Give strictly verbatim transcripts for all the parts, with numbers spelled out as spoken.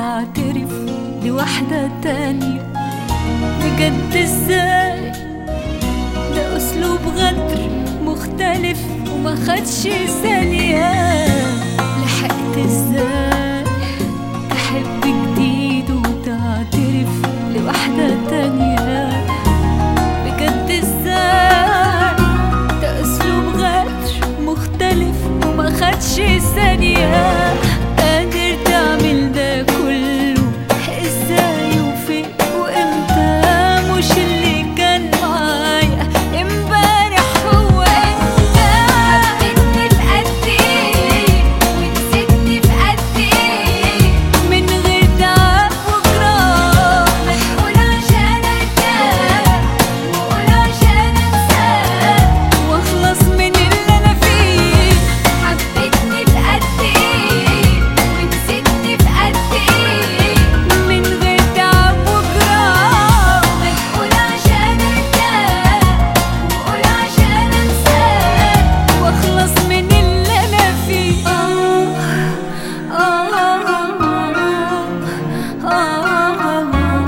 تعترف لواحدة تانية؟ بجد ازاي؟ ده اسلوب غدر مختلف وما خدش ثانية. لحقت ازاي تحب جديد وتعترف لواحدة تانية؟ بجد ازاي؟ ده اسلوب غدر مختلف وما خدش ثانية. قادر تعمل ده كله ازاي وفين وامتى؟ مش اللي كان معايا امبارح هو انت. حبيتني في قد ايه ونسيتني في قد ايه، من غير تعب وجراح. قول عشان ارتاح وقول عشان انساك واخلص من اللي انا فيه. حبيتني في قد ايه ونسيتني في قد ايه، من غير تعب وجراح. قول عشان ارتاح وقول عشان انساك واخلص من اللي انا فيه. آه آه آه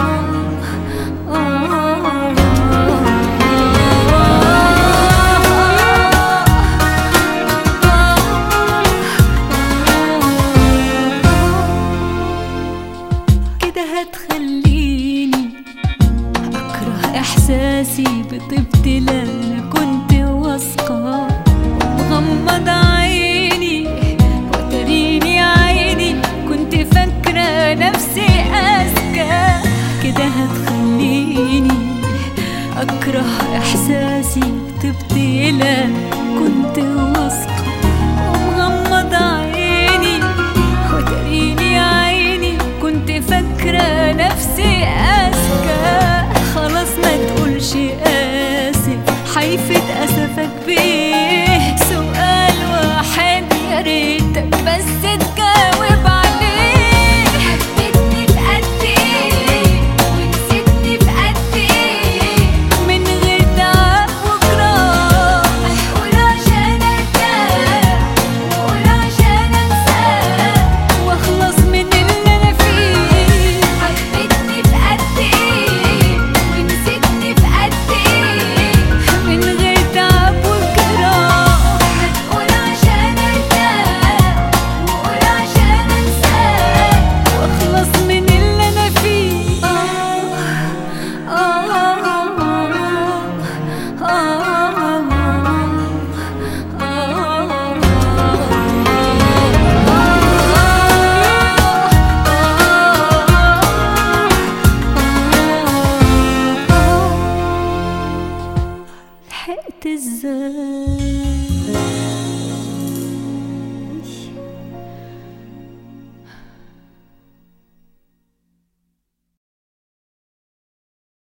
كده هتخليني أكره إحساسي بطيبتي اللي أنا كنت واثقة، ومغمض عيني وتريني عيني كنت فاكرة نفسي أذكى. كده هتخليني أكره إحساسي بطيبتي اللي أنا كنت واثقة،